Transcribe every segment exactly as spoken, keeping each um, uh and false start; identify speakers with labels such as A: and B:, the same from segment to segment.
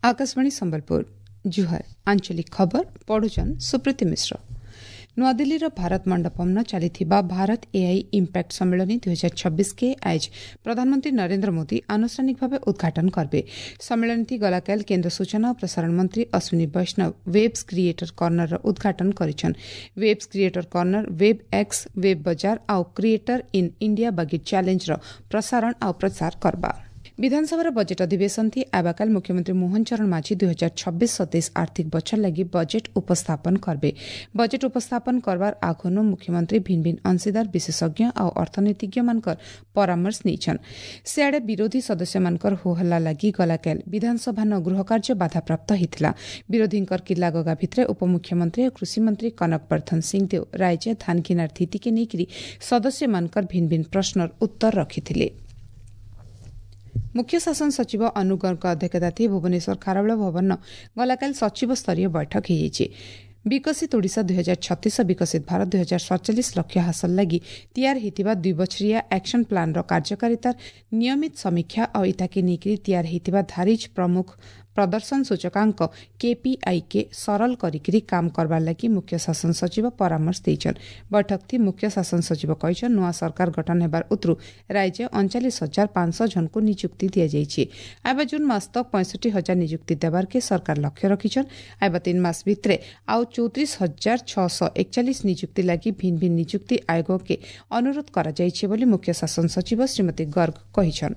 A: आकाशवाणी संबलपुर जुहार आंचलिक खबर पढ़ुचन सुप्रीति मिश्र। नुआदिल्लीर भारत मंडपम चलिथिबा भारत एआई इम्पैक्ट सम्मेलन दुई हजार छब्बीस के आज प्रधानमंत्री नरेंद्र मोदी आनुষ্ঠাनिक भाव उद्घाटन करबे। सम्मेलनटी गलाकाल केन्द्र सूचना और प्रसारण मंत्री Ashwini Vaishnav WAVES creator corner उद्घाटन करिछन। WAVES creator corner web X web bazaar आउ क्रिएटर इन इंडिया बागी चैलेंज प्रसारण आउ प्रचार करबा। विधानसभा बजेट अधिवेशन थी आबाकाल मुख्यमंत्री मोहन चरण माझी दुई हजार छब्बीस सत्ताईस आर्थिक बछर लगी बजेट उपस्थापन करबे। बजेट उपस्थापन करबार आगनु मुख्यमंत्री भिन्न भिन्न अंशीदार विशेषज्ञ और अर्थनीतिज्ञ मानकर परामर्श नैछन। सियाड़े विरोधी सदस्य मानकर होहल्ला लगी गलाकाल विधानसभा न गृह कार्य बाधाप्राप्त होता। विरोधींकर किल्ला गगा भित्रे उपमुख्यमंत्री और कृषि मंत्री कनक वर्धन सिंहदेव राज्य धान किनार स्थिति के नेकरी सदस्य मानकर भिन्न भिन्न प्रश्नर उत्तर रखिथिले। मुख्य शासन सचिव अनुगरको अध्यक्षता भुवनेश्वर खारवेल भवन गलाकाल सचिव स्तरीय बैठक हो। विकसित ओडिशा दुई हजार छत्तीस विकसित भारत दुई हजार सड़चालीस लक्ष्य हासिल लगी तैयार होता दुई बछरिया एक्शन प्लान कार्यकारितार नियमित समीक्षा और इताके नेकरी तैयार होता धारिज प्रमुख प्रदर्शन सूचकांक केपीआई के सरल करिकरी काम करबार लगी मुख्य शासन सचिव परामर्श देछन। बैठक थी मुख्य शासन सचिव कहछन नुआ सरकार गठन हेबार उतरु राज्य उनचालीस हजार पांच सौ जन को नियुक्ति दिया जाइछि। आबा जून मास तक पैंसठ हजार नियुक्ति देवार के सरकार लक्ष्य रखिछन। आबा तीन मास भित्रे आउ चौतीस हजार छह सौ एकचालीस नियुक्ति लगी भिन्न भिन्न नियुक्ति आयोग के अनुरोध करा जाइछि बोली मुख्य शासन सचिव श्रीमती गर्ग कहिछन।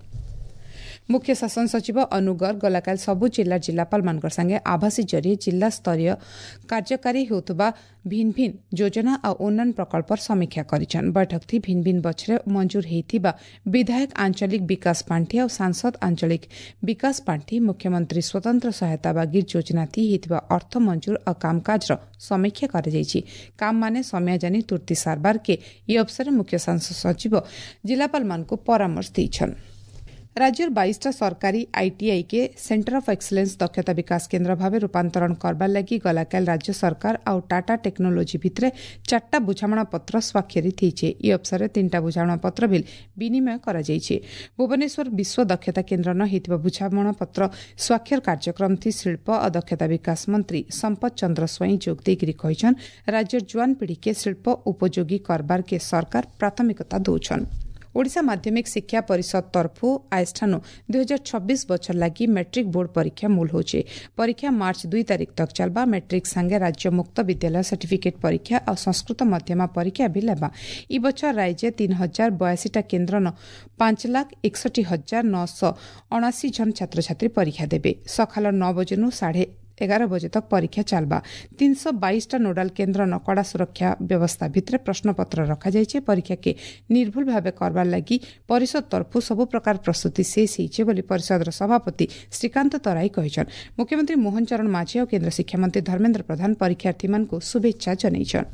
A: मुख्य शासन सचिव अनुगर गलाकाल सबु जिला जिलापाल मानकर संगे आभासी जरिए जिला स्तरीय कार्यकारी होतबा भिन्न भिन्न योजना और उन्नयन प्रकल्पर समीक्षा करिछन। बैठक थी भिन्न भिन्न बछरे मंजूर हेतिबा विधायक आंचलिक विकास पांठी और सांसद आंचलिक विकास पांठी मुख्यमंत्री स्वतंत्र सहायता बागी योजना थी हेतिबा अर्थ मंजूर और कामकाज समीक्षा कर जाइछि। काम माने समय जानी तुर्ती सारबार के ये अवसर मुख्य शासन सचिव जिलापाल मान को परामर्श देछन। राज्यर बाईसटा सरकारी आईटीआई के सेंटर ऑफ एक्सीलेंस दक्षता विकास केन्द्र भाव रूपांतरण करबार लगी गलाकाल राज्य सरकार और टाटा टेक्नोलोजी भित्रे चारटा बुझामणा पत्र स्वाक्षरित होइछे। ई अवसर तीनटा बुझामणा पत्र बिल विनिमय करा जाइछे। भुवनेश्वर विश्व दक्षता केन्द्र न हेतिबा बुझामणा पत्र स्वाक्षर कार्यक्रम थी शिल्प और दक्षता विकास मंत्री संपत चंद्र स्वाई जोग देगिरी कहिछन राज्यर जुआन पीढ़ी के शिल्प उपयोगी करबार के सरकार प्राथमिकता दौछन। ओडिशा माध्यमिक शिक्षा परिषद तरफु आजठानु दुई हजार छब्बीस बछर लगी मैट्रिक बोर्ड परीक्षा मूल होचे। परीक्षा मार्च दुई तारीख तक चलबा। मैट्रिक संगे राज्य मुक्त विद्यालय सर्टिफिकेट परीक्षा और संस्कृत मध्यमा परीक्षा भी लेबा। ई बछर राज्य तीन हजार बयासीटा केन्द्र न पांच लाख एकसठी हजार नौ सौ अणासी जन छात्र छात्री परीक्षा देबे। सकाल नौ बजेनु साढ़े एगार बजे तक परीक्षा चलबा। तीन सौ बाईसटा नोडाल केन्द्र न कड़ा सुरक्षा व्यवस्था भित्रे प्रश्नपत्र रखा जाइछे। परीक्षा के निर्भुल भाव करबार लगी परिषद तरफु सबु प्रकार प्रस्तुति शेष होइछे बोली परिषदर सभापति श्रीकांत तराई कहिछन। मुख्यमंत्री मोहन चरण माझी और केन्द्र शिक्षा मंत्री धर्मेन्द्र प्रधान परीक्षार्थी मानकु शुभेच्छा जनाइछन।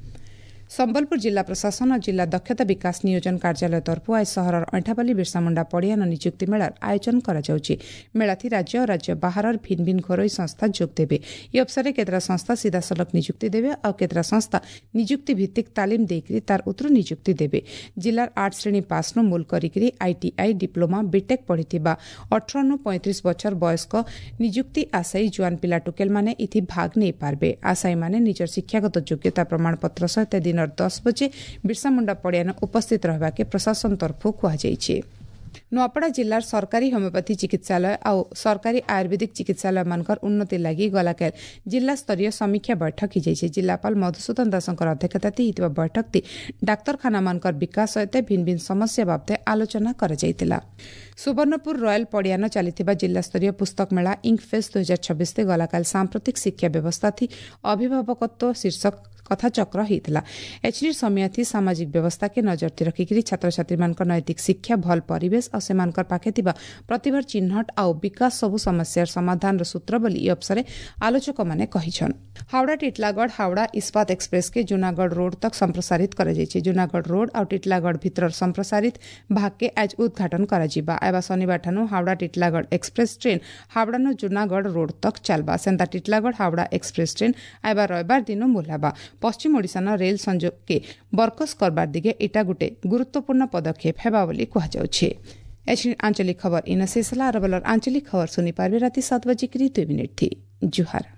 A: संबलपुर जिला प्रशासन और जिला दक्षता विकास नियोजन कार्यालय तरफ आज सहर ऐठापाली बिरसा मुंडा पड़िया नियुक्ति मेलार आयोजन करा जाउछि। मेला थी राज्य और राज्य बाहर भिन्न भिन्न घरोई संस्था जोग देबे। ई अवसर केतरा संस्था सीधा सलख नियुक्ति देबे और केतरा संस्था नियुक्ति भित्तिक तालीम देकरी तार उतरु नियुक्ति देबे। जिलार आठ श्रेणी पास नु मूल करिकरी आईटीआई डिप्लोमा बीटेक पढ़िथिबा अठारह नु पैंतीस बछर वयस्क नियुक्ति आशायी जुआन पिला टोकेल माने इथि भाग नै पारबे। आशायी माने निजर शिक्षागत योग्यता प्रमाणपत्र सहित दिन दस बजे बिरसा मुंडा पड़ियान उपस्थित रहबा के प्रशासन तरफु कहुଯାଇଛି। नुआपड़ा जिलार सरकारी होमियोपैथी चिकित्सालय और सरकारी आयुर्वेदिक चिकित्सालय मानकर उन्नति लगी गलाकाल जिला स्तरीय समीक्षा बैठक की जाइछे। जिलापाल मधुसूदन दासंकर अध्यक्षता हितबा बैठक ती डाक्तरखाना मानकर विकास सहित भिन्न भिन्न समस्या बाबते आलोचना करा जाइतिला। सुवर्णपुर रॉयल पड़ियान चलिथिबा जिला स्तरीय पुस्तक मेला इंक फेस्ट दुई हजार छब्बीस गलाकाल सांप्रतिक शिक्षा व्यवस्था थी अभिभावकत्व शीर्षक कथा चक्र होता। एचडी समय थी सामाजिक व्यवस्था के नजर रखिकी छात्र छात्री मान नैतिक शिक्षा भल परिवेश और सेमान पाखे प्रतिभा चिन्हट आउ विकास सबु समस्यार समाधान सूत्र बोली ई अवसर आलोचक माने कहिछन। हावड़ा टिटलागढ़ हावड़ा इस्पात एक्सप्रेस के जूनागढ़ रोड तक संप्रसारित करा जाइछे। जूनागढ़ रोड और टिटलागढ़ भितर संप्रसारित भाग के आज उद्घाटन करा जिबा। एबा शनिवार ठानु हावड़ा टिटलागढ़ एक्सप्रेस ट्रेन हावड़ा नु जूनागढ़ रोड तक चलबा। सेंता टिटलागढ़ हावड़ा एक्सप्रेस ट्रेन एबा रविवार दिन मुलाबा। पश्चिम ओडिशा रेल संजोग के बरकस करबार दिगे इटा गोटे गुरुत्वपूर्ण पदक्षेप हेबा बोली कहुछि। एच आंचलिक खबर इन शेषला अरबलर आंचलिक खबर सुनी पार्बे राति सात बजे की दुई मिनट थी जुहार।